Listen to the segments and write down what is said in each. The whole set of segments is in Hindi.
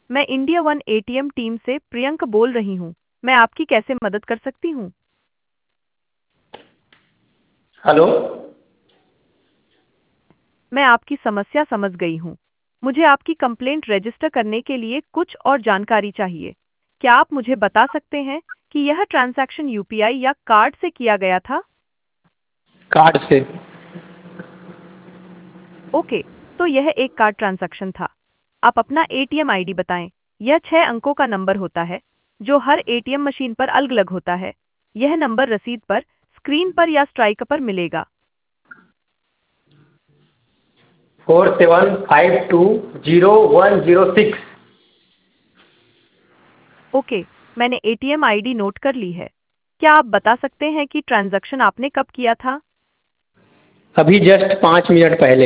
मैं इंडिया वन एटीएम टीम से प्रियंक बोल रही हूँ। मैं आपकी कैसे मदद कर सकती हूँ? हेलो। मैं आपकी समस्या समझ गई हूँ। मुझे आपकी कंप्लेंट रजिस्टर करने के लिए कुछ और जानकारी चाहिए। क्या आप मुझे बता सकते हैं कि यह ट्रांजैक्शन यूपीआई या कार्ड से किया गया था? कार्ड से। ओके, तो यह एक कार्ड ट्रांजैक्शन था। आप अपना एटीएम आईडी बताएं। यह 6 अंकों का नंबर होता है, जो हर एटीएम मशीन पर अलग-अलग होता है। यह नंबर रसीद पर, स्क्रीन पर या स्ट्राइक पर मिलेगा। 47520106। ओके, मैंने एटीएम आईडी नोट कर ली है। क्या आप बता सकते हैं कि ट्रांजैक्शन आपने कब किया था? अभी जस्ट 5 मिनट पहले।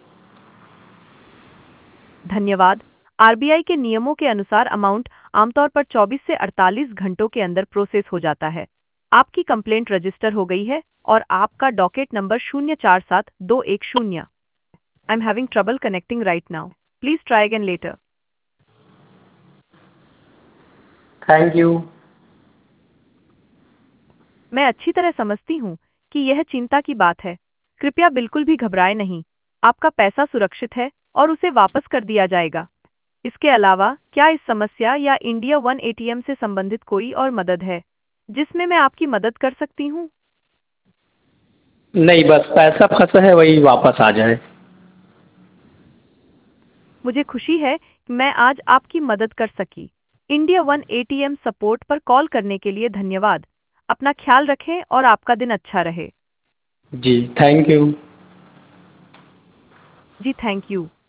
धन्यवाद। आरबीआई के नियमों के अनुसार अमाउंट आमतौर पर 24 से 48 घंटों के अंदर प्रोसेस हो जाता है। आपकी कंप्लेंट रजिस्टर हो गई है और आपका docket number 047210। I am having trouble connecting right now. Please try again later. Thank you. मैं अच्छी तरह समझती हूँ कि यह चिंता की बात है। कृपया बिल्कुल भी घबराएं नहीं। आपका पैसा सुरक्षित है और उसे वापस कर दिया जाएगा। इसके अलावा क्या इस समस्या या इंडिया वन एटीएम से संबंधित कोई और मदद है जिसमें मैं आपकी मदद कर सकती हूँ? नहीं, बस पैसा फंसा है, वही वापस आ जाए। मुझे खुशी है कि मैं आज आपकी मदद कर सकी। इंडिया वन एटीएम सपोर्ट पर कॉल करने के लिए धन्यवाद। अपना ख्याल रखें और आपका दिन अच्छा रहे। जी, थैंक यू। जी, थैंक यू।